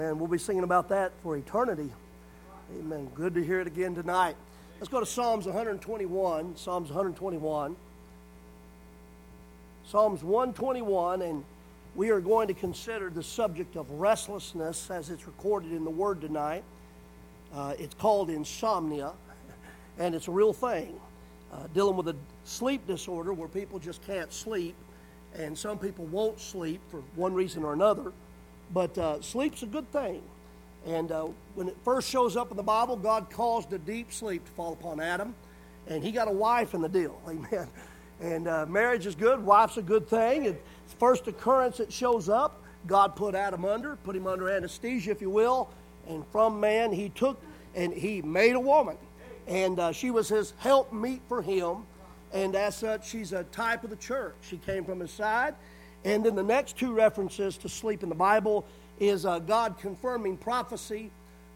And we'll be singing about that for eternity. Amen. Good to hear it again tonight. Let's go to Psalms 121. Psalms 121. Psalms 121, and we are going to consider the subject of restlessness as it's recorded in the Word tonight. It's called insomnia, and it's a real thing. Dealing with a sleep disorder where people just can't sleep, and some people won't sleep for one reason or another. But sleep's a good thing. And when it first shows up in the Bible, God caused a deep sleep to fall upon Adam. And he got a wife in the deal. Amen. And marriage is good. Wife's a good thing. It's the first occurrence it shows up. God put Adam put him under anesthesia, if you will. And from man he took and he made a woman. And she was his helpmeet for him. And as such, she's a type of the church. She came from his side. And then the next two references to sleep in the Bible is God confirming prophecy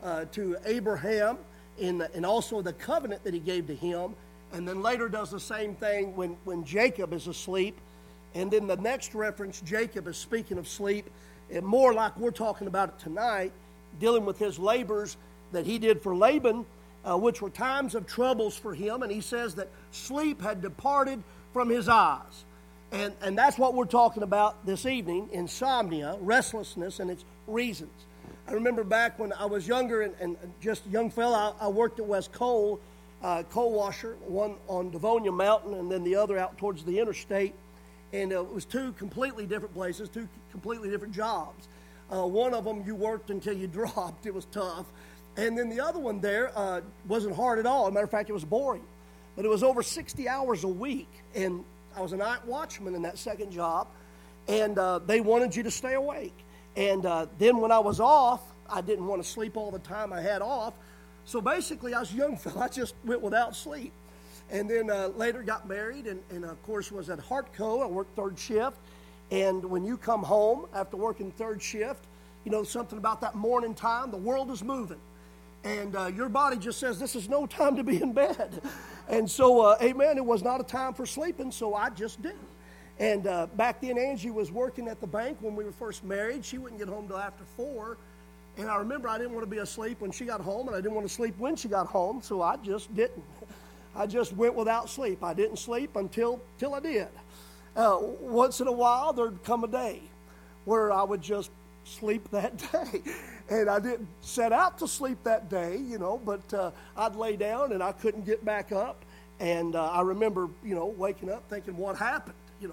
to Abraham and also the covenant that he gave to him. And then later does the same thing when Jacob is asleep. And then the next reference, Jacob is speaking of sleep, and more like we're talking about it tonight, dealing with his labors that he did for Laban, which were times of troubles for him. And he says that sleep had departed from his eyes. And that's what we're talking about this evening, insomnia, restlessness, and its reasons. I remember back when I was younger and just a young fella, I worked at West Coal washer, one on Devonia Mountain and then the other out towards the interstate. And it was two completely different places, two completely different jobs. One of them you worked until you dropped. It was tough. And then the other one there wasn't hard at all. As a matter of fact, it was boring. But it was over 60 hours a week. And I was a night watchman in that second job, and they wanted you to stay awake. And then when I was off, I didn't want to sleep all the time I had off. So basically, I was a young fella. I just went without sleep. And then later got married, and of course was at Hartco. I worked third shift. And when you come home after working third shift, you know something about that morning time, the world is moving. And your body just says, this is no time to be in bed. And so, amen, it was not a time for sleeping, so I just didn't. And back then, Angie was working at the bank when we were first married. She wouldn't get home till after 4. And I remember I didn't want to be asleep when she got home, and I didn't want to sleep when she got home, so I just didn't. I just went without sleep. I didn't sleep until I did. Once in a while, there'd come a day where I would just sleep that day. And I didn't set out to sleep that day, but I'd lay down and I couldn't get back up. And I remember, waking up thinking, what happened?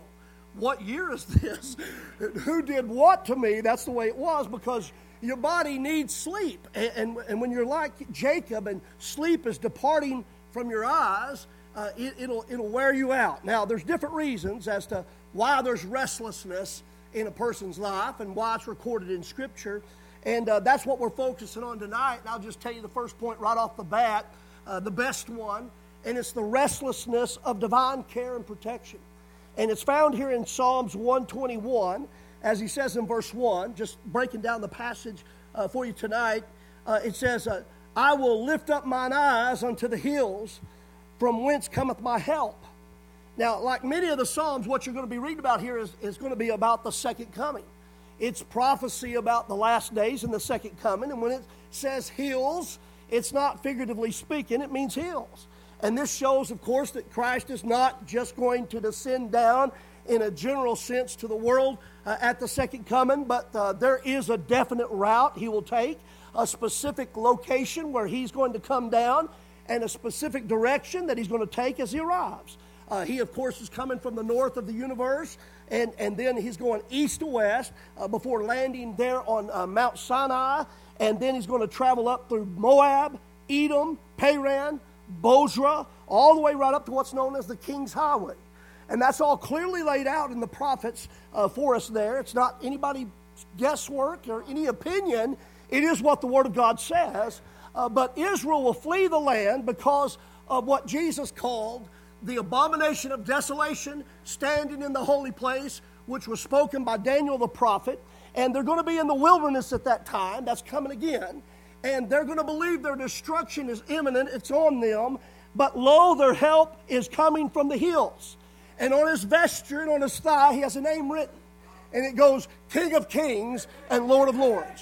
What year is this? Who did what to me? That's the way it was, because your body needs sleep. And when you're like Jacob and sleep is departing from your eyes, it'll wear you out. Now, there's different reasons as to why there's restlessness in a person's life and why it's recorded in Scripture. And that's what we're focusing on tonight. And I'll just tell you the first point right off the bat, the best one, and it's the restlessness of divine care and protection. And it's found here in Psalms 121, as he says in verse 1, just breaking down the passage for you tonight. It says, I will lift up mine eyes unto the hills, from whence cometh my help. Now, like many of the Psalms, what you're going to be reading about here is going to be about the second coming. It's prophecy about the last days and the second coming. And when it says hills, it's not figuratively speaking, it means hills. And this shows, of course, that Christ is not just going to descend down in a general sense to the world at the second coming, but there is a definite route he will take, a specific location where he's going to come down, and a specific direction that he's going to take as he arrives. He, of course, is coming from the north of the universe, and then he's going east to west before landing there on Mount Sinai, and then he's going to travel up through Moab, Edom, Paran, Bozrah, all the way right up to what's known as the King's Highway. And that's all clearly laid out in the prophets for us there. It's not anybody's guesswork or any opinion. It is what the Word of God says. But Israel will flee the land because of what Jesus called the abomination of desolation standing in the holy place, which was spoken by Daniel the prophet. And they're going to be in the wilderness at that time. That's coming again. And they're going to believe their destruction is imminent. It's on them. But lo, their help is coming from the hills. And on his vesture and on his thigh, he has a name written. And it goes, King of Kings and Lord of Lords.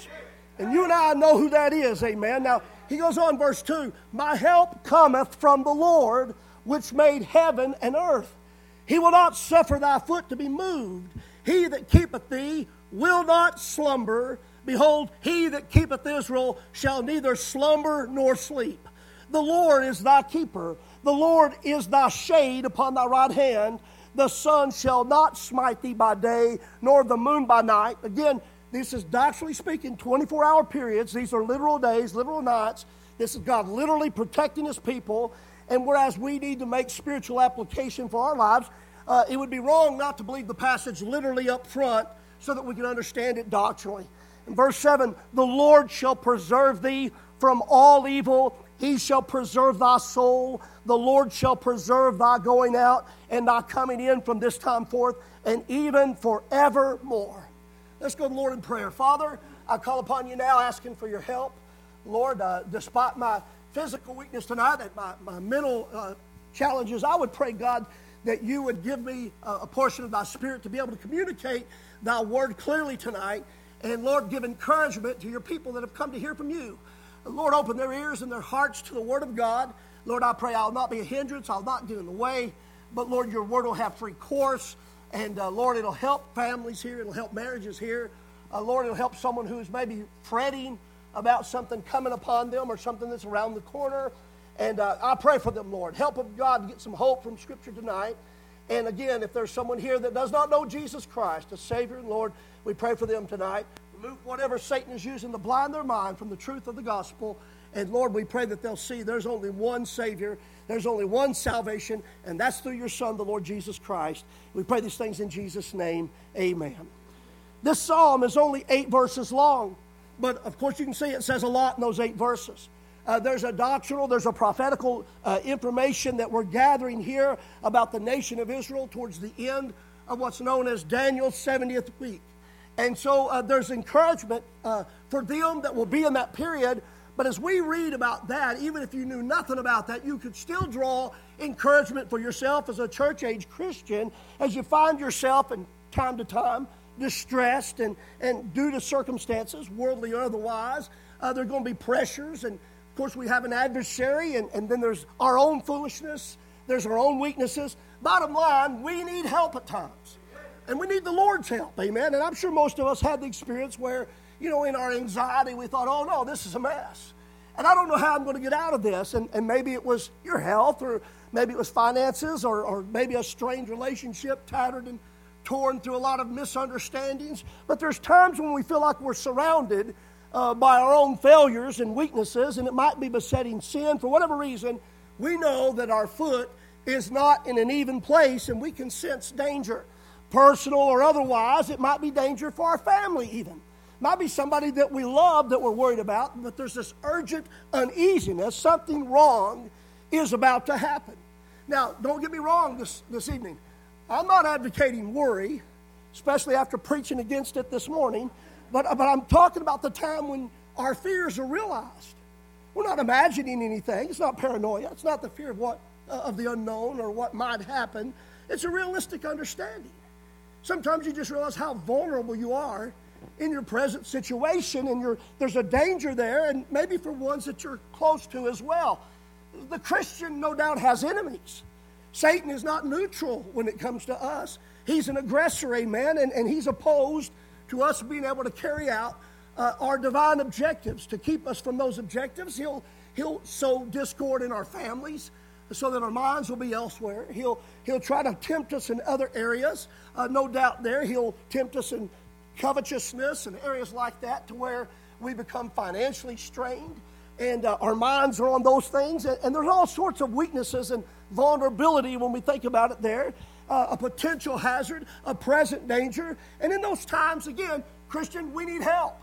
And you and I know who that is, amen. Now, he goes on, verse 2, my help cometh from the Lord, which made heaven and earth. He will not suffer thy foot to be moved. He that keepeth thee will not slumber. Behold, he that keepeth Israel shall neither slumber nor sleep. The Lord is thy keeper. The Lord is thy shade upon thy right hand. The sun shall not smite thee by day, nor the moon by night. Again, this is doctrinally speaking 24-hour periods. These are literal days, literal nights. This is God literally protecting his people. And whereas we need to make spiritual application for our lives, it would be wrong not to believe the passage literally up front so that we can understand it doctrinally. In verse 7, the Lord shall preserve thee from all evil. He shall preserve thy soul. The Lord shall preserve thy going out and thy coming in from this time forth and even forevermore. Let's go to the Lord in prayer. Father, I call upon you now asking for your help. Lord, despite my physical weakness tonight and my mental challenges, I would pray, God, that you would give me a portion of thy spirit to be able to communicate thy word clearly tonight. And Lord, give encouragement to your people that have come to hear from you. Lord, open their ears and their hearts to the word of God. Lord, I pray I'll not be a hindrance. I'll not get in the way. But Lord, your word will have free course. And Lord, it'll help families here. It'll help marriages here. Lord, it'll help someone who's maybe fretting about something coming upon them or something that's around the corner. And I pray for them, Lord. Help them, God, to get some hope from Scripture tonight. And again, if there's someone here that does not know Jesus Christ as Savior and Lord, we pray for them tonight. Remove whatever Satan is using to blind their mind from the truth of the gospel. And Lord, we pray that they'll see there's only one Savior, there's only one salvation, and that's through your Son, the Lord Jesus Christ. We pray these things in Jesus' name. Amen. This psalm is only 8 verses long, but of course you can see it says a lot in those 8 verses. There's a doctrinal, there's a prophetical information that we're gathering here about the nation of Israel towards the end of what's known as Daniel's 70th week. And so there's encouragement for them that will be in that period. But as we read about that, even if you knew nothing about that, you could still draw encouragement for yourself as a church-age Christian as you find yourself in time to time distressed and due to circumstances, worldly or otherwise. There are going to be pressures. And, of course, we have an adversary. And then there's our own foolishness. There's our own weaknesses. Bottom line, we need help at times. And we need the Lord's help, amen? And I'm sure most of us had the experience where, you know, in our anxiety, we thought, oh, no, this is a mess. And I don't know how I'm going to get out of this. And maybe it was your health, or maybe it was finances, or maybe a strained relationship, tattered and torn through a lot of misunderstandings. But there's times when we feel like we're surrounded by our own failures and weaknesses, and it might be besetting sin. For whatever reason, we know that our foot is not in an even place, and we can sense danger. Personal or otherwise, it might be danger for our family even. Might be somebody that we love that we're worried about, but there's this urgent uneasiness. Something wrong is about to happen. Now, don't get me wrong this evening. I'm not advocating worry, especially after preaching against it this morning, but I'm talking about the time when our fears are realized. We're not imagining anything. It's not paranoia. It's not the fear of the unknown or what might happen. It's a realistic understanding. Sometimes you just realize how vulnerable you are in your present situation, and there's a danger there, and maybe for ones that you're close to as well. The Christian, no doubt, has enemies. Satan is not neutral when it comes to us. He's an aggressor, amen, and he's opposed to us being able to carry out our divine objectives. To keep us from those objectives, he'll sow discord in our families, so that our minds will be elsewhere. He'll try to tempt us in other areas. No doubt there. He'll tempt us in covetousness and areas like that to where we become financially strained. And our minds are on those things. And there's all sorts of weaknesses and vulnerability when we think about it there. A potential hazard, a present danger. And in those times, again, Christian, we need help.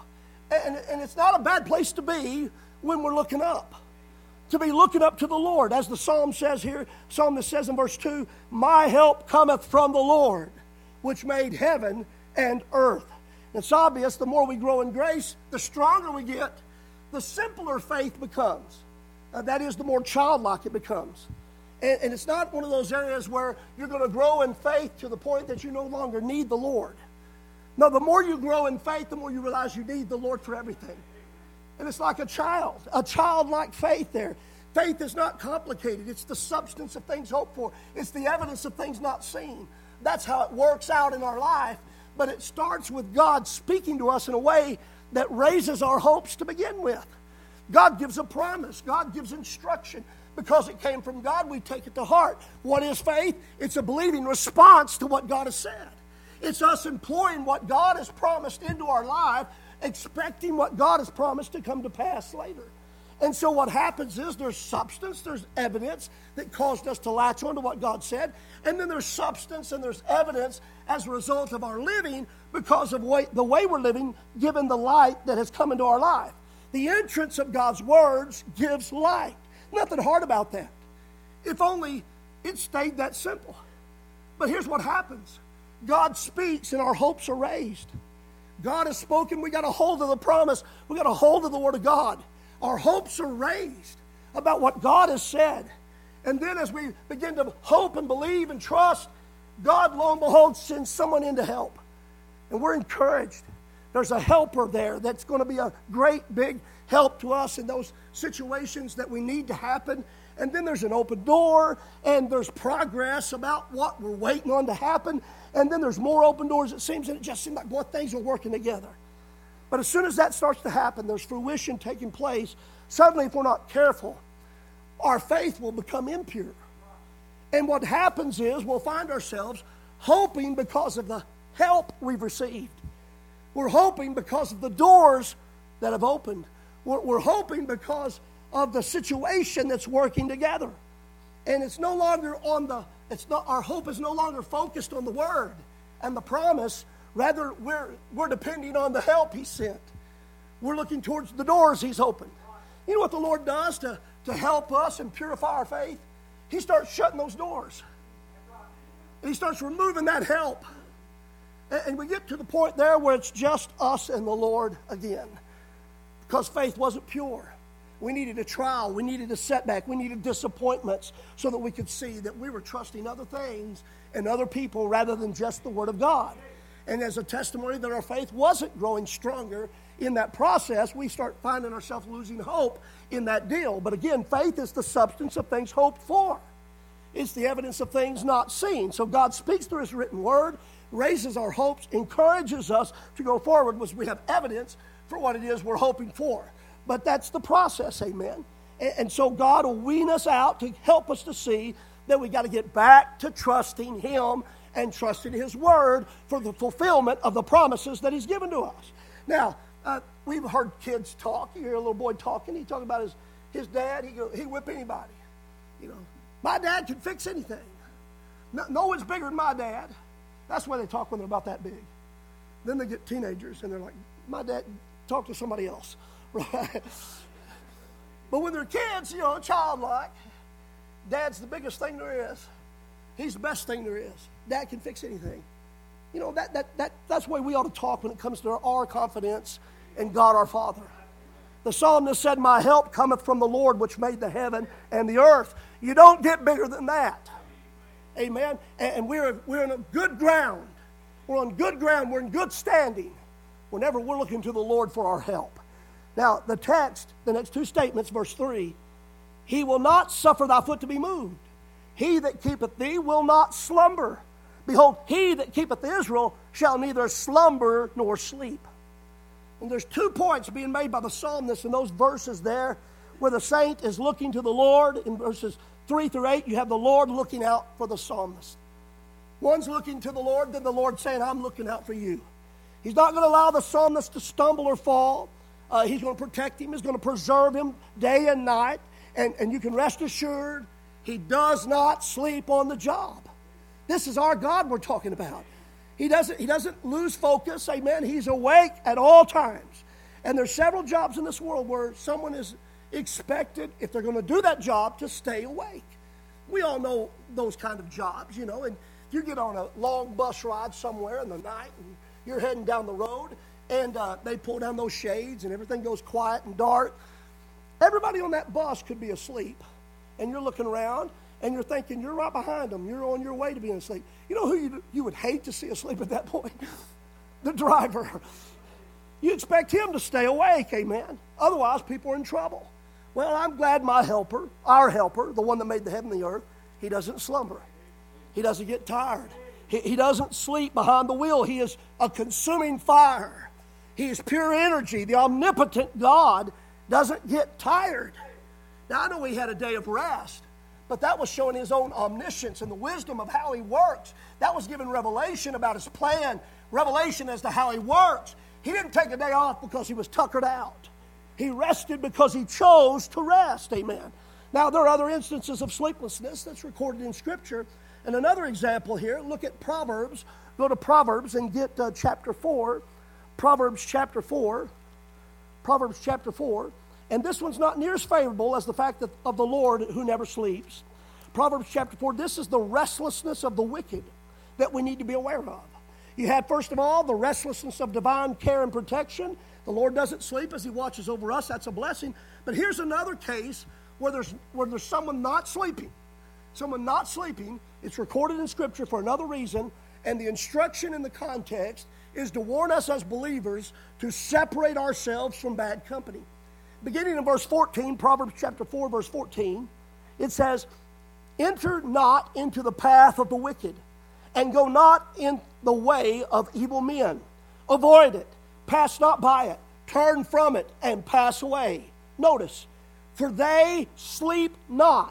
And it's not a bad place to be when we're looking up. To be looking up to the Lord. As the psalm says here, psalmist says in verse 2, my help cometh from the Lord, which made heaven and earth. And it's obvious, the more we grow in grace, the stronger we get, the simpler faith becomes. That is, the more childlike it becomes. And it's not one of those areas where you're going to grow in faith to the point that you no longer need the Lord. No, the more you grow in faith, the more you realize you need the Lord for everything. And it's like a childlike faith there. Faith is not complicated. It's the substance of things hoped for. It's the evidence of things not seen. That's how it works out in our life. But it starts with God speaking to us in a way that raises our hopes to begin with. God gives a promise. God gives instruction. Because it came from God, we take it to heart. What is faith? It's a believing response to what God has said. It's us employing what God has promised into our life, expecting what God has promised to come to pass later. And so what happens is there's substance, there's evidence that caused us to latch on to what God said. And then there's substance and there's evidence as a result of our living because of the way we're living, given the light that has come into our life. The entrance of God's words gives light. Nothing hard about that. If only it stayed that simple. But here's what happens. God speaks and our hopes are raised. God has spoken. We got a hold of the promise. We got a hold of the Word of God. Our hopes are raised about what God has said. And then as we begin to hope and believe and trust, God, lo and behold, sends someone in to help. And we're encouraged. There's a helper there that's going to be a great big help to us in those situations that we need to happen. And then there's an open door, and there's progress about what we're waiting on to happen. And then there's more open doors, it seems, and it just seems like both things are working together. But as soon as that starts to happen, there's fruition taking place. Suddenly, if we're not careful, our faith will become impure. And what happens is we'll find ourselves hoping because of the help we've received. We're hoping because of the doors that have opened. We're hoping because of the situation that's working together. And it's no longer our hope is no longer focused on the Word and the promise. Rather, we're depending on the help He sent. We're looking towards the doors He's opened. You know what the Lord does to help us and purify our faith? He starts shutting those doors. And He starts removing that help. And we get to the point there where it's just us and the Lord again. Because faith wasn't pure. We needed a trial. We needed a setback. We needed disappointments so that we could see that we were trusting other things and other people rather than just the Word of God. And as a testimony that our faith wasn't growing stronger in that process, we start finding ourselves losing hope in that deal. But again, faith is the substance of things hoped for. It's the evidence of things not seen. So God speaks through His written Word, raises our hopes, encourages us to go forward because we have evidence for what it is we're hoping for. But that's the process, amen. And so God will wean us out to help us to see that we got to get back to trusting Him and trusting His Word for the fulfillment of the promises that He's given to us. Now, we've heard kids talk. You hear a little boy talking. He talking about his dad. He whip anybody. You know, my dad can fix anything. No one's bigger than my dad. That's why they talk when they're about that big. Then they get teenagers and they're like, my dad, talk to somebody else. Right? But when they're kids, you know, childlike, Dad's the biggest thing there is. He's the best thing there is. Dad can fix anything. You know, that's the way we ought to talk when it comes to our confidence in God our Father. The psalmist said, my help cometh from the Lord which made the heaven and the earth. You don't get bigger than that. Amen. And we're in a good ground. We're on good ground. We're in good standing whenever we're looking to the Lord for our help. Now, the text, the next two statements, verse 3, He will not suffer thy foot to be moved. He that keepeth thee will not slumber. Behold, he that keepeth Israel shall neither slumber nor sleep. And there's 2 points being made by the psalmist in those verses there where the saint is looking to the Lord. In verses 3 through 8, you have the Lord looking out for the psalmist. One's looking to the Lord, then the Lord saying, I'm looking out for you. He's not going to allow the psalmist to stumble or fall. He's going to protect him. He's going to preserve him day and night. And you can rest assured, He does not sleep on the job. This is our God we're talking about. He doesn't lose focus. Amen. He's awake at all times. And there's several jobs in this world where someone is expected, if they're going to do that job, to stay awake. We all know those kind of jobs, you know. And you get on a long bus ride somewhere in the night, and you're heading down the road, and they pull down those shades, and everything goes quiet and dark. Everybody on that bus could be asleep, and you're looking around, and you're thinking you're right behind them. You're on your way to being asleep. You know who you would hate to see asleep at that point? The driver. You expect him to stay awake, amen. Otherwise, people are in trouble. Well, I'm glad my helper, our helper, the one that made the heaven and the earth, he doesn't slumber. He doesn't get tired. He doesn't sleep behind the wheel. He is a consuming fire. He is pure energy. The omnipotent God doesn't get tired. Now, I know he had a day of rest, but that was showing his own omniscience and the wisdom of how he works. That was giving revelation about his plan, revelation as to how he works. He didn't take a day off because he was tuckered out. He rested because he chose to rest, amen. Now, there are other instances of sleeplessness that's recorded in Scripture. And another example here, look at Proverbs. Go to Proverbs and get chapter 4. Proverbs chapter 4. Proverbs chapter 4. And this one's not near as favorable as the fact that of the Lord who never sleeps. Proverbs chapter 4, this is the restlessness of the wicked that we need to be aware of. You have, first of all, the restlessness of divine care and protection. The Lord doesn't sleep as he watches over us. That's a blessing. But here's another case where there's someone not sleeping. Someone not sleeping. It's recorded in Scripture for another reason. And the instruction in the context is to warn us as believers to separate ourselves from bad company. Beginning in verse 14, Proverbs chapter 4, verse 14, it says, "Enter not into the path of the wicked, and go not in the way of evil men. Avoid it, pass not by it, turn from it, and pass away." Notice, "For they sleep not,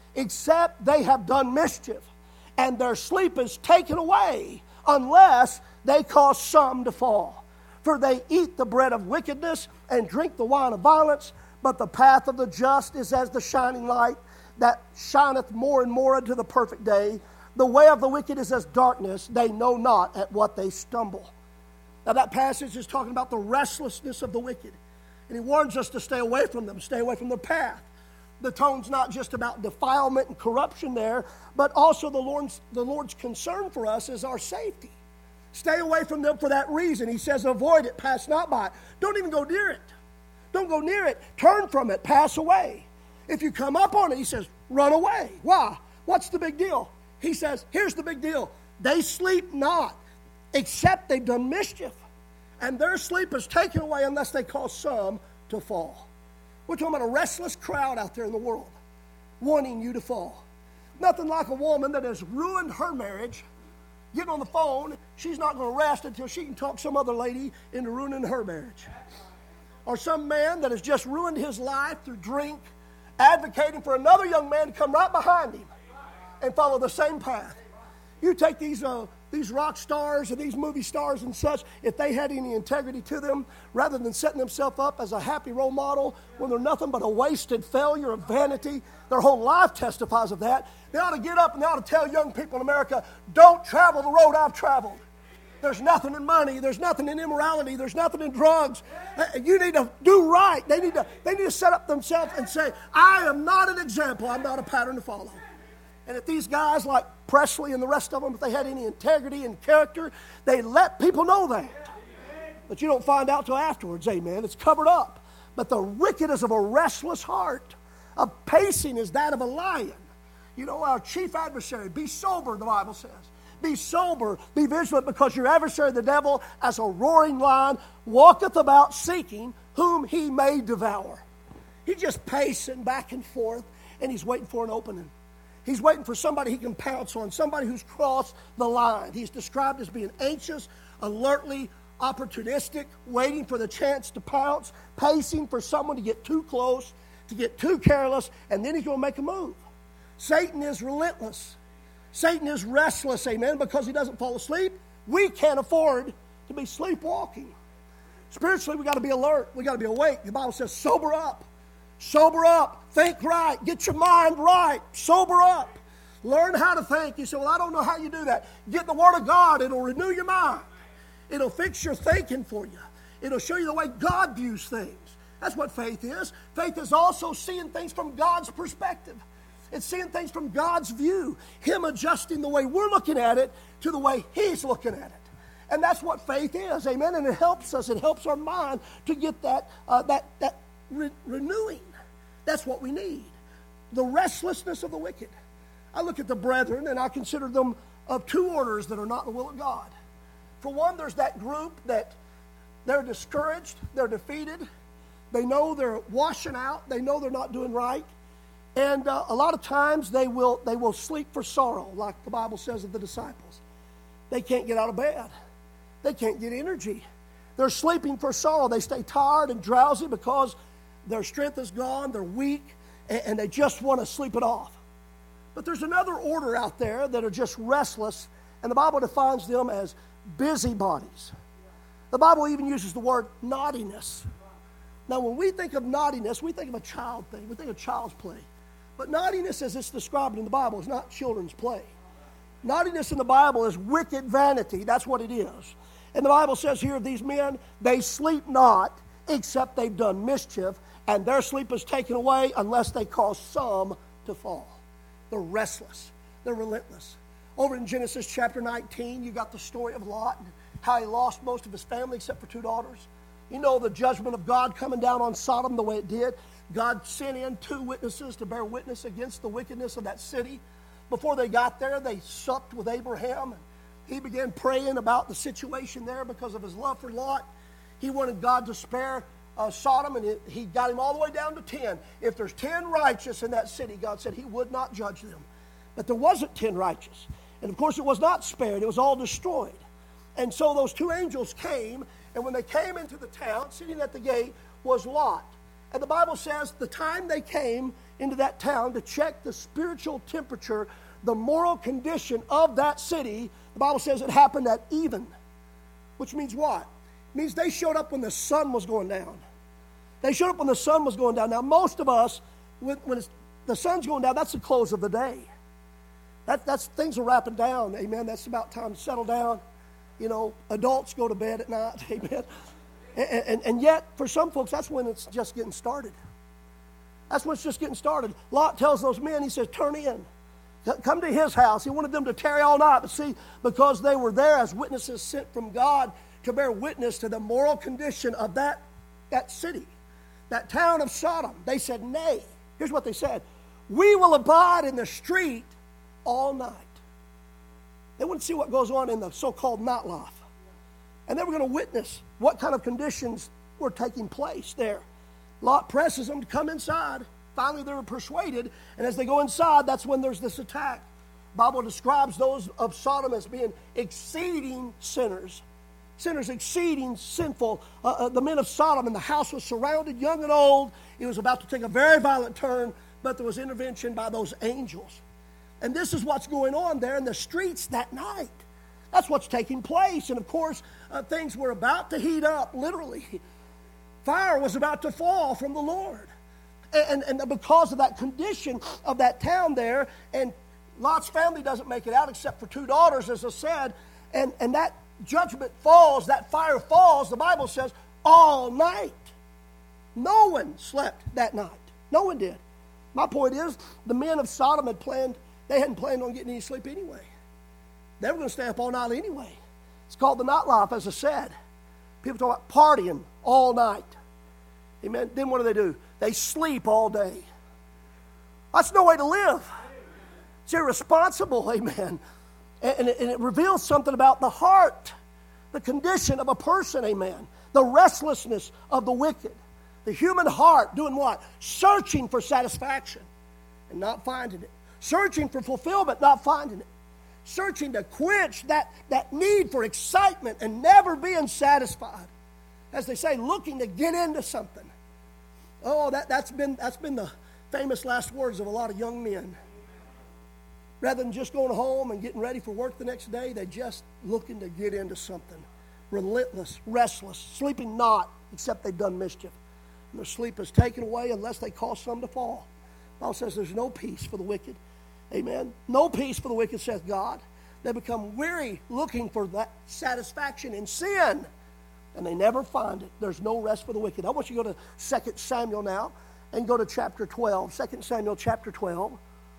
except they have done mischief, and their sleep is taken away, unless they cause some to fall. For they eat the bread of wickedness, and drink the wine of violence, but the path of the just is as the shining light, that shineth more and more unto the perfect day. The way of the wicked is as darkness, they know not at what they stumble." Now that passage is talking about the restlessness of the wicked. And he warns us to stay away from them, stay away from their path. The tone's not just about defilement and corruption there, but also the Lord's concern for us is our safety. Stay away from them for that reason. He says, avoid it, pass not by it. Don't even go near it. Don't go near it. Turn from it, pass away. If you come up on it, he says, run away. Why? What's the big deal? He says, here's the big deal. They sleep not, except they've done mischief. And their sleep is taken away unless they cause some to fall. We're talking about a restless crowd out there in the world wanting you to fall. Nothing like a woman that has ruined her marriage, getting on the phone. She's not going to rest until she can talk some other lady into ruining her marriage. Or some man that has just ruined his life through drink, advocating for another young man to come right behind him and follow the same path. You take these rock stars and these movie stars and such, if they had any integrity to them, rather than setting themselves up as a happy role model when they're nothing but a wasted failure of vanity, their whole life testifies of that. They ought to get up and they ought to tell young people in America, don't travel the road I've traveled. There's nothing in money. There's nothing in immorality. There's nothing in drugs. You need to do right. They need to set up themselves and say, I am not an example. I'm not a pattern to follow. And if these guys like Presley and the rest of them, if they had any integrity and character, they let people know that. But you don't find out till afterwards, amen. It's covered up. But the wicked is of a restless heart. A pacing is that of a lion. You know, our chief adversary, be sober, the Bible says. Be sober, be vigilant, because your adversary, the devil, as a roaring lion, walketh about seeking whom he may devour. He's just pacing back and forth, and he's waiting for an opening. He's waiting for somebody he can pounce on, somebody who's crossed the line. He's described as being anxious, alertly opportunistic, waiting for the chance to pounce, pacing for someone to get too close, to get too careless, and then he's going to make a move. Satan is relentless. Satan is restless, amen, because he doesn't fall asleep. We can't afford to be sleepwalking. Spiritually, we got to be alert. We got to be awake. The Bible says, sober up. Sober up. Think right. Get your mind right. Sober up. Learn how to think. You say, well, I don't know how you do that. Get the Word of God. It'll renew your mind. It'll fix your thinking for you. It'll show you the way God views things. That's what faith is. Faith is also seeing things from God's perspective. It's seeing things from God's view. Him adjusting the way we're looking at it to the way He's looking at it. And that's what faith is, amen. And it helps us. It helps our mind to get that renewing. That's what we need. The restlessness of the wicked. I look at the brethren and I consider them of two orders that are not in the will of God. For one, there's that group that They're discouraged. They're defeated. They know they're washing out. They know they're not doing right. And a lot of times they will sleep for sorrow, like the Bible says of the disciples. They can't get out of bed. They can't get energy. They're sleeping for sorrow. They stay tired and drowsy because their strength is gone. They're weak, and they just want to sleep it off. But there's another order out there that are just restless, and the Bible defines them as busybodies. The Bible even uses the word naughtiness. Now, when we think of naughtiness, we think of a child thing. We think of child's play. But naughtiness, as it's described in the Bible, is not children's play. Naughtiness in the Bible is wicked vanity. That's what it is. And the Bible says here of these men, they sleep not, except they've done mischief, and their sleep is taken away unless they cause some to fall. They're restless. They're relentless. Over in Genesis chapter 19, you got the story of Lot and how he lost most of his family except for 2 daughters. You know the judgment of God coming down on Sodom the way it did. God sent in 2 witnesses to bear witness against the wickedness of that city. Before they got there, they supped with Abraham. He began praying about the situation there because of his love for Lot. He wanted God to spare Sodom, and he got him all the way down to 10. If there's 10 righteous in that city, God said he would not judge them. But there wasn't 10 righteous. And of course it was not spared. It was all destroyed. And so those 2 angels came, and when they came into the town, sitting at the gate was Lot. And the Bible says the time they came into that town to check the spiritual temperature, the moral condition of that city, the Bible says it happened at even. Which means what? It means they showed up when the sun was going down. They showed up when the sun was going down. Now, most of us, when the sun's going down, that's the close of the day. That's things are wrapping down, amen. That's about time to settle down. You know, adults go to bed at night, amen. And yet, for some folks, that's when it's just getting started. That's when it's just getting started. Lot tells those men, he says, turn in. Come to his house. He wanted them to tarry all night. But see, because they were there as witnesses sent from God to bear witness to the moral condition of that city, that town of Sodom, they said, nay. Here's what they said. We will abide in the street all night. They want to see what goes on in the so-called nightlife. And they were going to witness what kind of conditions were taking place there. Lot presses them to come inside. Finally, they were persuaded. And as they go inside, that's when there's this attack. The Bible describes those of Sodom as being exceeding sinners. Sinners exceeding sinful. The men of Sodom, and the house was surrounded, young and old. It was about to take a very violent turn, but there was intervention by those angels. And this is what's going on there in the streets that night. That's what's taking place. And of course, things were about to heat up, literally. Fire was about to fall from the Lord. And because of that condition of that town there, and Lot's family doesn't make it out except for 2 daughters, as I said, and that judgment falls, that fire falls, the Bible says, all night. No one slept that night. No one did. My point is, the men of Sodom hadn't planned on getting any sleep anyway. They were going to stay up all night anyway. It's called the nightlife, as I said. People talk about partying all night. Amen. Then what do? They sleep all day. That's no way to live. It's irresponsible, amen. And it reveals something about the heart, the condition of a person, amen. The restlessness of the wicked. The human heart doing what? Searching for satisfaction and not finding it. Searching for fulfillment, not finding it. Searching to quench that need for excitement and never being satisfied. As they say, looking to get into something. Oh, that's been the famous last words of a lot of young men. Rather than just going home and getting ready for work the next day, they're just looking to get into something. Relentless, restless, sleeping not, except they've done mischief. And their sleep is taken away unless they cause some to fall. The Bible says there's no peace for the wicked. Amen. No peace for the wicked, saith God. They become weary looking for that satisfaction in sin, and they never find it. There's no rest for the wicked. I want you to go to 2 Samuel now and go to chapter 12. 2 Samuel chapter 12.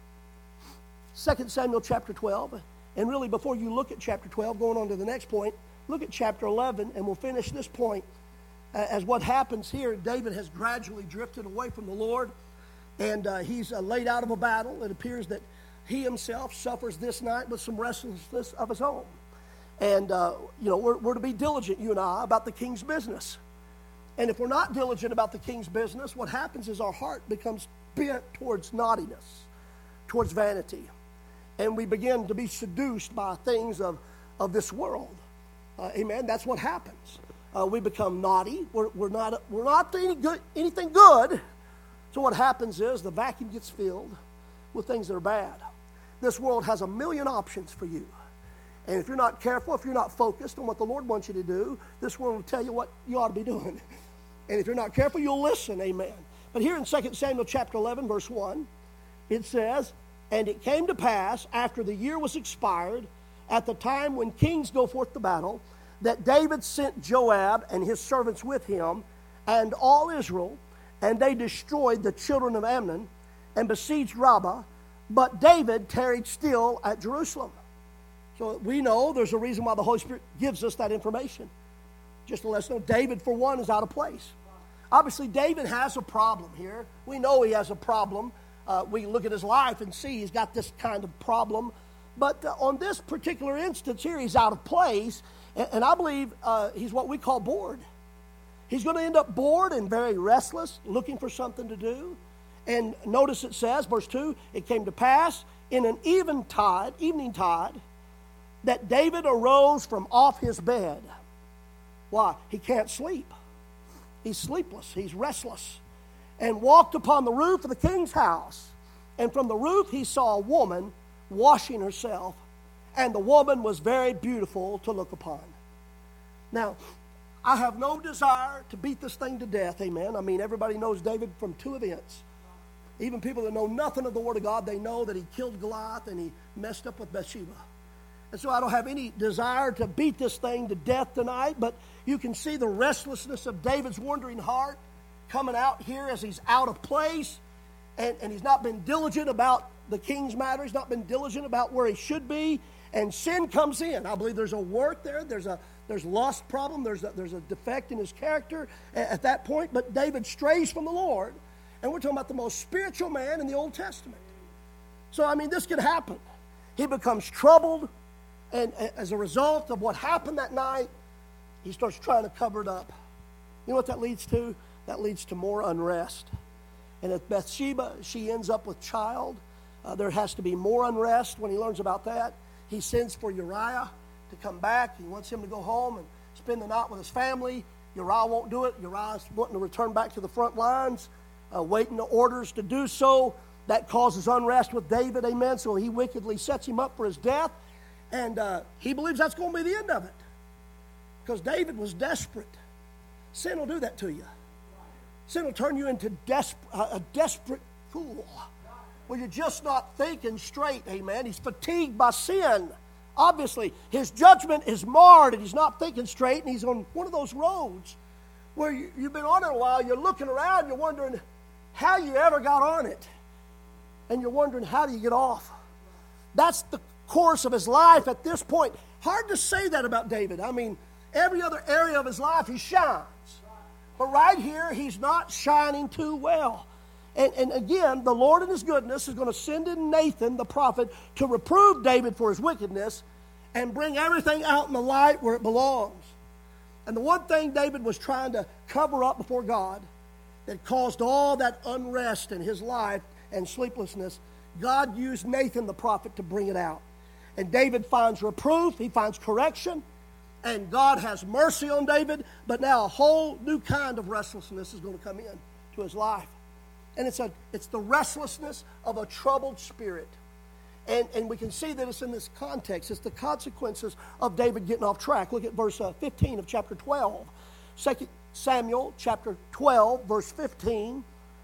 2 Samuel chapter 12. And really, before you look at chapter 12, going on to the next point, look at chapter 11, and we'll finish this point. As what happens here, David has gradually drifted away from the Lord, and he's laid out of a battle. It appears that he himself suffers this night with some restlessness of his own. And, we're to be diligent, you and I, about the king's business. And if we're not diligent about the king's business, what happens is our heart becomes bent towards naughtiness, towards vanity. And we begin to be seduced by things of this world. Amen. That's what happens. We become naughty. We're not anything good. So what happens is the vacuum gets filled with things that are bad. This world has a million options for you. And if you're not careful, if you're not focused on what the Lord wants you to do, this world will tell you what you ought to be doing. And if you're not careful, you'll listen. Amen. But here in 2 Samuel chapter 11, verse 1, it says, "And it came to pass, after the year was expired, at the time when kings go forth to battle, that David sent Joab and his servants with him, and all Israel, and they destroyed the children of Ammon, and besieged Rabbah, but David tarried still at Jerusalem." So we know there's a reason why the Holy Spirit gives us that information. Just to let us know, David, for one, is out of place. Obviously, David has a problem here. We know he has a problem. We look at his life and see he's got this kind of problem. But on this particular instance here, he's out of place. And I believe he's what we call bored. He's going to end up bored and very restless, looking for something to do. And notice it says, verse 2, "It came to pass in an evening tide, that David arose from off his bed." Why? He can't sleep. He's sleepless. He's restless. "And walked upon the roof of the king's house. And from the roof he saw a woman washing herself. And the woman was very beautiful to look upon." Now, I have no desire to beat this thing to death, amen. I mean, everybody knows David from two events. Even people that know nothing of the Word of God, they know that he killed Goliath and he messed up with Bathsheba. And so I don't have any desire to beat this thing to death tonight, but you can see the restlessness of David's wandering heart coming out here as he's out of place, and he's not been diligent about the king's matter. He's not been diligent about where he should be, and sin comes in. I believe there's a work there. There's lust problem. There's a defect in his character at that point, but David strays from the Lord, and we're talking about the most spiritual man in the Old Testament. So, I mean, this could happen. He becomes troubled, and as a result of what happened that night, he starts trying to cover it up. You know what that leads to? That leads to more unrest. And at Bathsheba, she ends up with child. There has to be more unrest when he learns about that. He sends for Uriah to come back. He wants him to go home and spend the night with his family. Uriah won't do it. Uriah's wanting to return back to the front lines, waiting the orders to do so. That causes unrest with David, amen. So he wickedly sets him up for his death. And he believes that's going to be the end of it. Because David was desperate. Sin will do that to you. Sin will turn you into a desperate fool. Well, you're just not thinking straight, amen. He's fatigued by sin. Obviously, his judgment is marred and he's not thinking straight, and he's on one of those roads where you've been on it a while, you're looking around, you're wondering how you ever got on it. And you're wondering, how do you get off? That's the course of his life at this point. Hard to say that about David. I mean, every other area of his life he shines. But right here, he's not shining too well. And again, the Lord in his goodness is going to send in Nathan, the prophet, to reprove David for his wickedness and bring everything out in the light where it belongs. And the one thing David was trying to cover up before God that caused all that unrest in his life and sleeplessness, God used Nathan, the prophet, to bring it out. And David finds reproof, he finds correction, and God has mercy on David, but now a whole new kind of restlessness is going to come in to his life. And it's the restlessness of a troubled spirit. And we can see that it's in this context. It's the consequences of David getting off track. Look at verse 15 of chapter 12. 2 Samuel chapter 12, verse 15.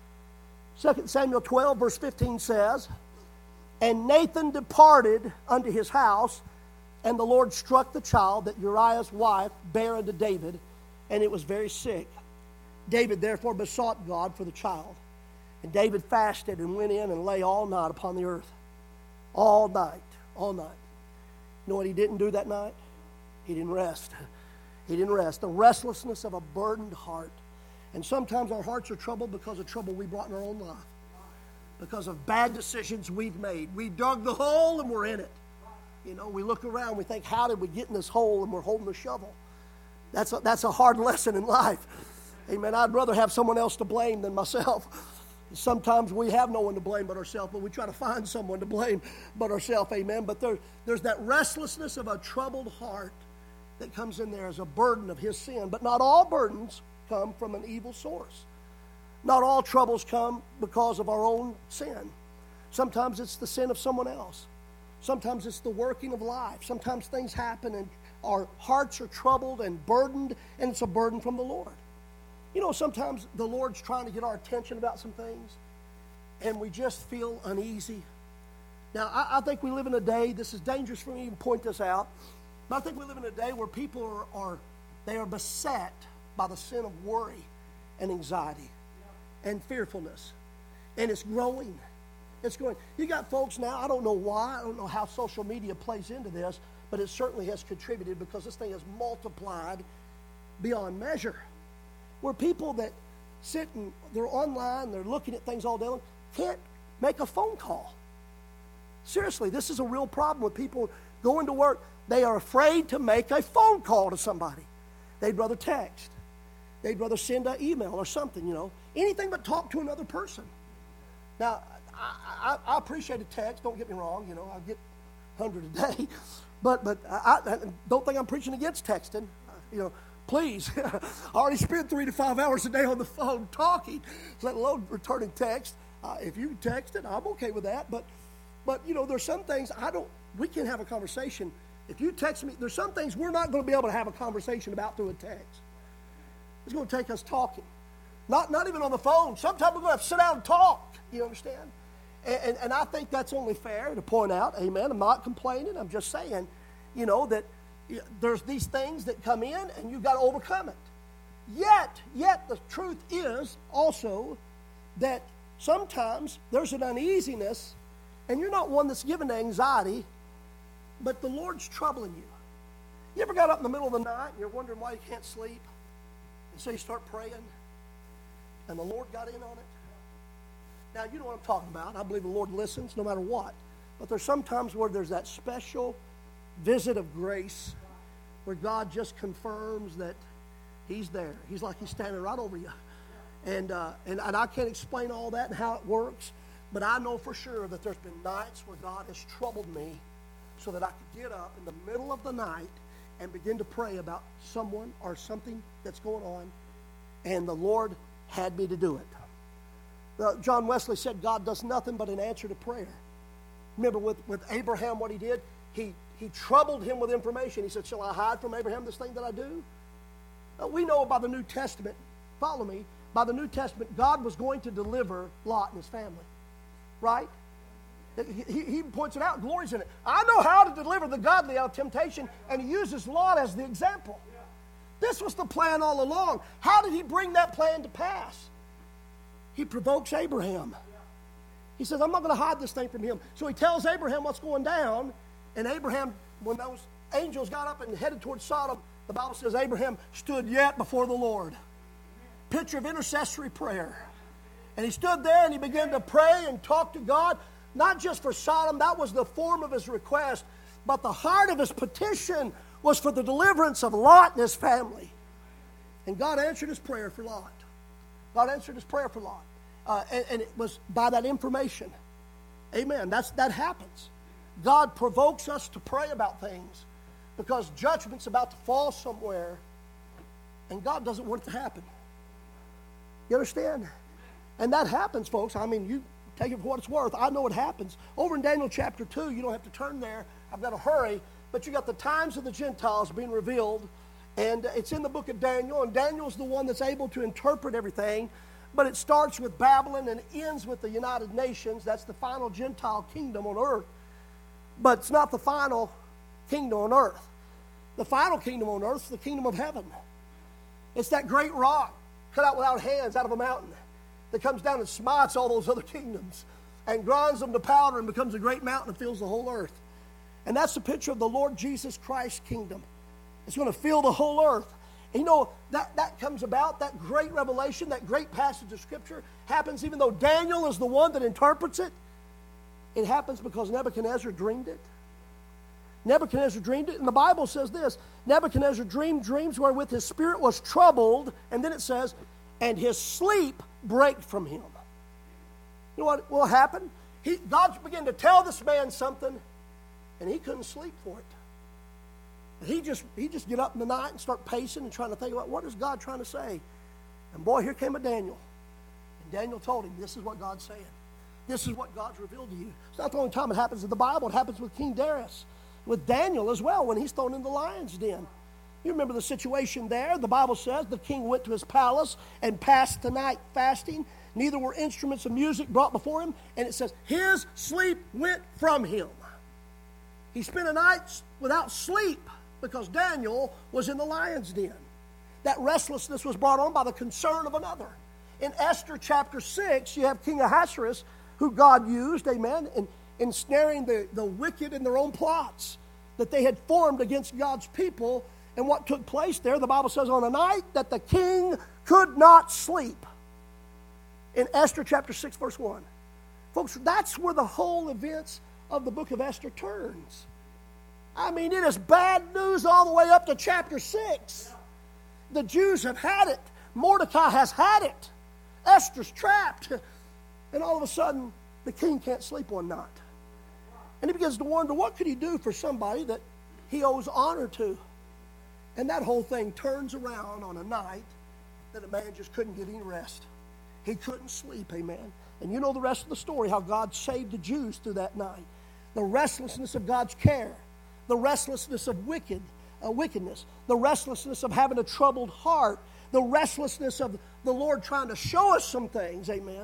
2 Samuel 12, verse 15 says, "And Nathan departed unto his house, and the Lord struck the child that Uriah's wife bare unto David, and it was very sick. David therefore besought God for the child. And David fasted and went in and lay all night upon the earth." All night. All night. You know what he didn't do that night? He didn't rest. He didn't rest. The restlessness of a burdened heart. And sometimes our hearts are troubled because of trouble we brought in our own life. Because of bad decisions we've made. We dug the hole and we're in it. You know, we look around, we think, how did we get in this hole, and we're holding the shovel. That's a hard lesson in life. Amen. I'd rather have someone else to blame than myself. Sometimes we have no one to blame but ourselves, but we try to find someone to blame but ourselves. Amen. But there's that restlessness of a troubled heart that comes in there as a burden of his sin. But not all burdens come from an evil source. Not all troubles come because of our own sin. Sometimes it's the sin of someone else. Sometimes it's the working of life. Sometimes things happen and our hearts are troubled and burdened, and it's a burden from the Lord. You know, sometimes the Lord's trying to get our attention about some things, and we just feel uneasy. Now, I think we live in a day, this is dangerous for me to even point this out, but I think we live in a day where people are beset by the sin of worry and anxiety and fearfulness, and it's growing. It's growing. You got folks now, I don't know why, I don't know how social media plays into this, but it certainly has contributed because this thing has multiplied beyond measure. Where people that sit and they're online, they're looking at things all day long, can't make a phone call. Seriously, this is a real problem with people going to work. They are afraid to make a phone call to somebody. They'd rather text. They'd rather send an email or something, you know. Anything but talk to another person. Now, I appreciate a text, don't get me wrong, you know, I get 100 a day. But I don't think I'm preaching against texting. You know, please. I already spend 3 to 5 hours a day on the phone talking, let alone returning text. If you text it, I'm okay with that. But you know, there's some things we can have a conversation. If you text me, there's some things we're not going to be able to have a conversation about through a text. It's going to take us talking. Not even on the phone. Sometimes we're going to have to sit down and talk. You understand? And I think that's only fair to point out, amen. I'm not complaining. I'm just saying, you know, that there's these things that come in and you've got to overcome it. Yet the truth is also that sometimes there's an uneasiness and you're not one that's given to anxiety, but the Lord's troubling you. You ever got up in the middle of the night and you're wondering why you can't sleep? And so you start praying and the Lord got in on it? Now, you know what I'm talking about. I believe the Lord listens no matter what. But there's some times where there's that special visit of grace where God just confirms that he's there. He's like he's standing right over you. And I can't explain all that and how it works, but I know for sure that there's been nights where God has troubled me so that I could get up in the middle of the night and begin to pray about someone or something that's going on, and the Lord had me to do it. John Wesley said God does nothing but an answer to prayer. Remember with Abraham what he did? He troubled him with information. He said, shall I hide from Abraham this thing that I do? We know by the New Testament, follow me, by the New Testament, God was going to deliver Lot and his family. Right? He points it out, glories in it. I know how to deliver the godly out of temptation, and he uses Lot as the example. This was the plan all along. How did he bring that plan to pass? He provokes Abraham. He says, I'm not going to hide this thing from him. So he tells Abraham what's going down, and Abraham, when those angels got up and headed towards Sodom, the Bible says Abraham stood yet before the Lord. Picture of intercessory prayer. And he stood there and he began to pray and talk to God, not just for Sodom, that was the form of his request, but the heart of his petition was for the deliverance of Lot and his family. And God answered his prayer for Lot. God answered his prayer for Lot. And it was by that information. Amen. That happens. God provokes us to pray about things because judgment's about to fall somewhere, and God doesn't want it to happen. You understand? And that happens, folks. I mean, you take it for what it's worth. I know it happens. Over in Daniel chapter 2, you don't have to turn there. I've got to hurry. But you got the times of the Gentiles being revealed, and it's in the book of Daniel, and Daniel's the one that's able to interpret everything. But it starts with Babylon and ends with the United Nations. That's the final Gentile kingdom on earth. But it's not the final kingdom on earth. The final kingdom on earth is the kingdom of heaven. It's that great rock cut out without hands out of a mountain that comes down and smites all those other kingdoms and grinds them to powder and becomes a great mountain and fills the whole earth. And that's the picture of the Lord Jesus Christ's kingdom. It's going to fill the whole earth. And you know, that comes about, that great revelation, that great passage of Scripture happens even though Daniel is the one that interprets it. It happens because Nebuchadnezzar dreamed it. Nebuchadnezzar dreamed it, and the Bible says this: Nebuchadnezzar dreamed dreams wherewith his spirit was troubled, and then it says, and his sleep brake from him. You know what will happen? God began to tell this man something, and he couldn't sleep for it. He just get up in the night and start pacing and trying to think about, what is God trying to say? And boy, here came a Daniel. And Daniel told him, this is what God's saying. This is what God's revealed to you. It's not the only time it happens in the Bible. It happens with King Darius, with Daniel as well, when he's thrown in the lion's den. You remember the situation there. The Bible says the king went to his palace and passed the night fasting. Neither were instruments of music brought before him. And it says his sleep went from him. He spent a night without sleep because Daniel was in the lion's den. That restlessness was brought on by the concern of another. In Esther chapter 6, you have King Ahasuerus, who God used, amen, in ensnaring the wicked in their own plots that they had formed against God's people. And what took place there, the Bible says, on a night that the king could not sleep. In Esther chapter 6, verse 1. Folks, that's where the whole events of the book of Esther turns. I mean, it is bad news all the way up to chapter 6. The Jews have had it. Mordecai has had it. Esther's trapped. And all of a sudden, the king can't sleep one night. And he begins to wonder, what could he do for somebody that he owes honor to? And that whole thing turns around on a night that a man just couldn't get any rest. He couldn't sleep, amen. And you know the rest of the story, how God saved the Jews through that night. The restlessness of God's care. The restlessness of wickedness. The restlessness of having a troubled heart. The restlessness of the Lord trying to show us some things, amen.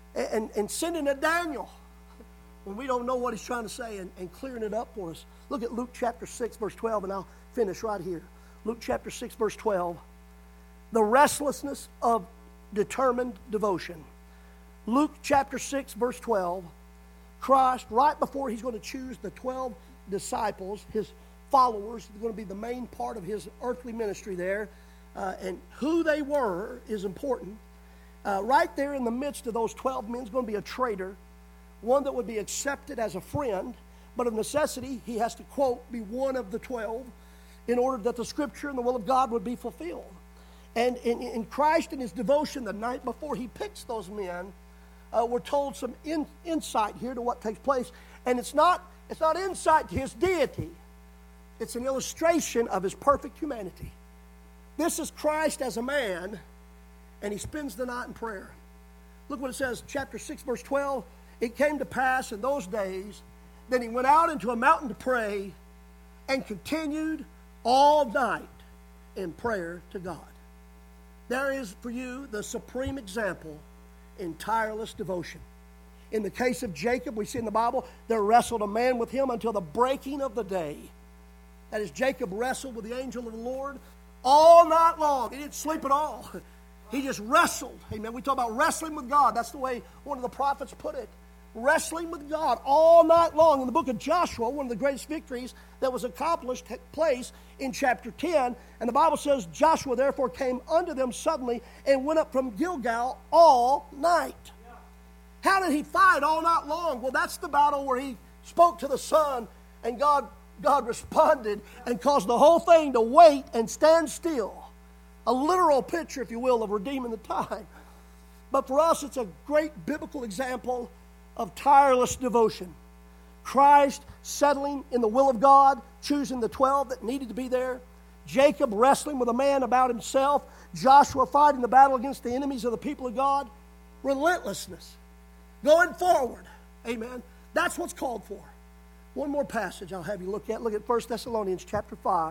And sending a Daniel when we don't know what he's trying to say, and clearing it up for us. Look at Luke chapter 6, verse 12, and I'll finish right here. Luke chapter 6, verse 12. The restlessness of determined devotion. Luke chapter 6, verse 12. Christ, right before he's going to choose the 12 disciples, his followers, are going to be the main part of his earthly ministry there. And who they were is important. Right there in the midst of those 12 men is going to be a traitor, one that would be accepted as a friend, but of necessity he has to, quote, be one of the 12 in order that the Scripture and the will of God would be fulfilled. And in Christ, in his devotion the night before he picks those men, we're told some insight here to what takes place. And it's not insight to his deity. It's an illustration of his perfect humanity. This is Christ as a man, and he spends the night in prayer. Look what it says, chapter 6, verse 12. It came to pass in those days that he went out into a mountain to pray and continued all night in prayer to God. There is for you the supreme example in tireless devotion. In the case of Jacob, we see in the Bible, there wrestled a man with him until the breaking of the day. That is, Jacob wrestled with the angel of the Lord all night long. He didn't sleep at all. He just wrestled. Amen. We talk about wrestling with God. That's the way one of the prophets put it. Wrestling with God all night long. In the book of Joshua, one of the greatest victories that was accomplished took place in chapter 10. And the Bible says, Joshua therefore came unto them suddenly and went up from Gilgal all night. How did he fight all night long? Well, that's the battle where he spoke to the sun, and God responded and caused the whole thing to wait and stand still. A literal picture, if you will, of redeeming the time. But for us, it's a great biblical example of tireless devotion. Christ settling in the will of God, choosing the 12 that needed to be there. Jacob wrestling with a man about himself. Joshua fighting the battle against the enemies of the people of God. Relentlessness. Going forward. Amen. That's what's called for. One more passage I'll have you look at. Look at 1 Thessalonians chapter 5.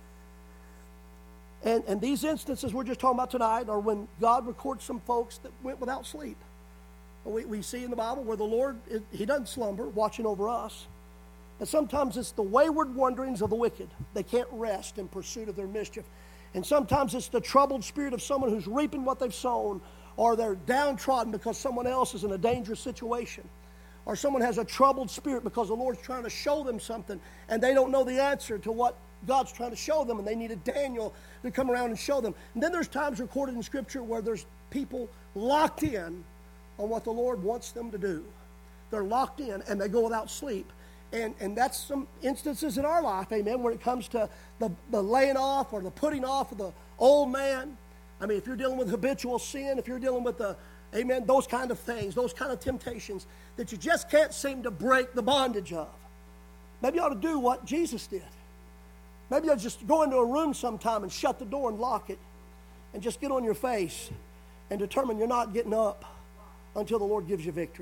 And these instances we're just talking about tonight are when God records some folks that went without sleep. We see in the Bible where the Lord, he doesn't slumber, watching over us. And sometimes it's the wayward wanderings of the wicked. They can't rest in pursuit of their mischief. And sometimes it's the troubled spirit of someone who's reaping what they've sown, or they're downtrodden because someone else is in a dangerous situation. Or someone has a troubled spirit because the Lord's trying to show them something and they don't know the answer to what God's trying to show them, and they need a Daniel to come around and show them. And then there's times recorded in Scripture where there's people locked in on what the Lord wants them to do. They're locked in and they go without sleep. And that's some instances in our life, amen, when it comes to the laying off or the putting off of the old man. I mean, if you're dealing with habitual sin, if you're dealing with amen, those kind of things, those kind of temptations that you just can't seem to break the bondage of. Maybe you ought to do what Jesus did. Maybe you ought to just go into a room sometime and shut the door and lock it and just get on your face and determine you're not getting up until the Lord gives you victory.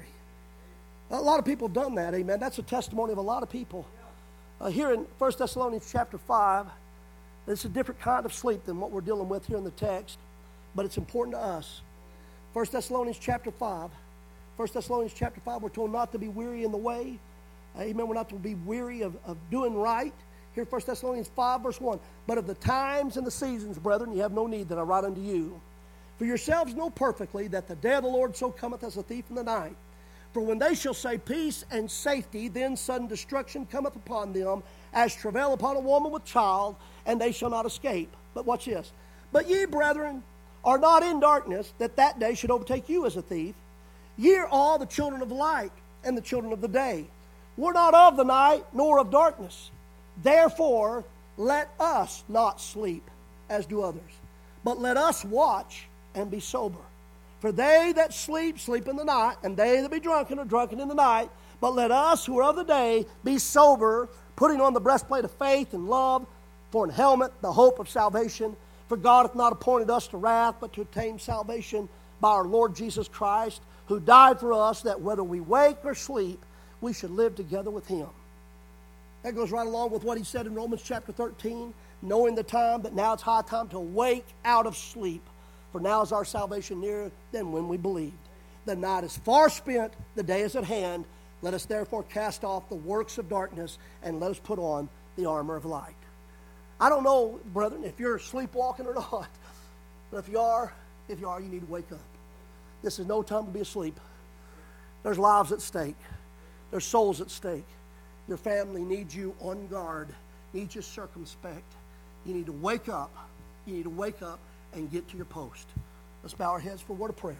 A lot of people have done that, amen. That's a testimony of a lot of people. Here in 1 Thessalonians chapter 5, it's a different kind of sleep than what we're dealing with here in the text, but it's important to us. 1 Thessalonians chapter 5. 1 Thessalonians chapter 5, we're told not to be weary in the way. Amen. We're not to be weary of doing right. Here, 1 Thessalonians 5, verse 1. But of the times and the seasons, brethren, you have no need that I write unto you. For yourselves know perfectly that the day of the Lord so cometh as a thief in the night. For when they shall say peace and safety, then sudden destruction cometh upon them, as travail upon a woman with child, and they shall not escape. But watch this. But ye, brethren, are not in darkness, that day should overtake you as a thief. Ye are all the children of light and the children of the day. We're not of the night, nor of darkness. Therefore, let us not sleep, as do others, but let us watch and be sober. For they that sleep, sleep in the night, and they that be drunken are drunken in the night. But let us who are of the day be sober, putting on the breastplate of faith and love, for an helmet, the hope of salvation. For God hath not appointed us to wrath, but to obtain salvation by our Lord Jesus Christ, who died for us, that whether we wake or sleep, we should live together with him. That goes right along with what he said in Romans chapter 13, knowing the time, that now it's high time to wake out of sleep. For now is our salvation nearer than when we believed. The night is far spent, the day is at hand. Let us therefore cast off the works of darkness, and let us put on the armor of light. I don't know, brethren, if you're sleepwalking or not, but if you are, you need to wake up. This is no time to be asleep. There's lives at stake. There's souls at stake. Your family needs you on guard, needs you circumspect. You need to wake up. You need to wake up and get to your post. Let's bow our heads for a word of prayer.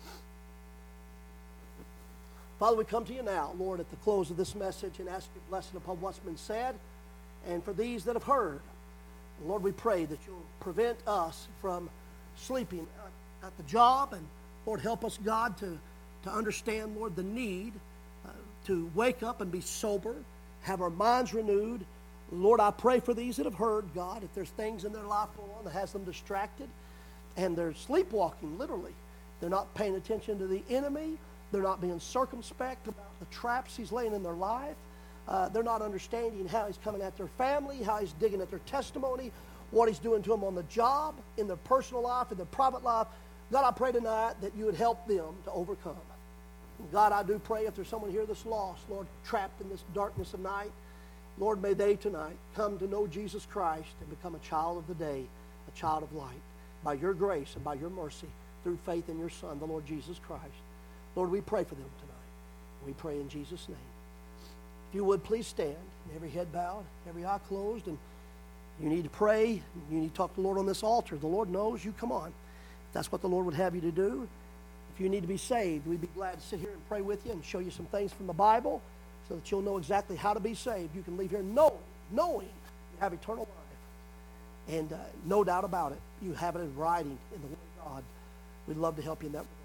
Father, we come to you now, Lord, at the close of this message and ask your blessing upon what's been said and for these that have heard. Lord, we pray that you'll prevent us from sleeping at the job, and Lord, help us, God, to understand, Lord, the need to wake up and be sober, have our minds renewed. Lord, I pray for these that have heard, God, if there's things in their life going on that has them distracted, and they're sleepwalking, literally. They're not paying attention to the enemy. They're not being circumspect about the traps he's laying in their life. They're not understanding how he's coming at their family, how he's digging at their testimony, what he's doing to them on the job, in their personal life, in their private life. God, I pray tonight that you would help them to overcome. God, I do pray if there's someone here that's lost, Lord, trapped in this darkness of night, Lord, may they tonight come to know Jesus Christ and become a child of the day, a child of light, by your grace and by your mercy, through faith in your Son, the Lord Jesus Christ. Lord, we pray for them tonight. We pray in Jesus' name. If you would, please stand, every head bowed, every eye closed, and you need to pray, you need to talk to the Lord on this altar. The Lord knows you. Come on. If that's what the Lord would have you to do. If you need to be saved, we'd be glad to sit here and pray with you and show you some things from the Bible so that you'll know exactly how to be saved. You can leave here knowing you have eternal life. And no doubt about it, you have it in writing in the Word of God. We'd love to help you in that regard.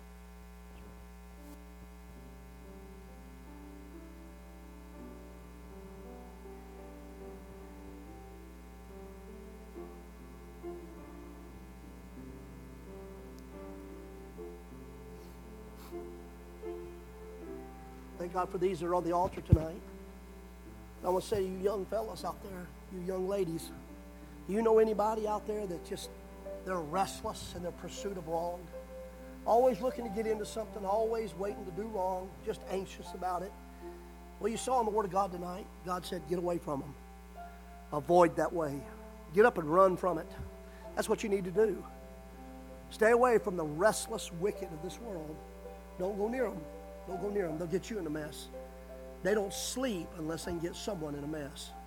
Thank God for these that are on the altar tonight. I want to say to you young fellas out there, you young ladies, do you know anybody out there that just, they're restless in their pursuit of wrong? Always looking to get into something, always waiting to do wrong, just anxious about it. Well, you saw in the Word of God tonight, God said, get away from them. Avoid that way. Get up and run from it. That's what you need to do. Stay away from the restless wicked of this world. Don't go near them. Don't go near them. They'll get you in a mess. They don't sleep unless they can get someone in a mess.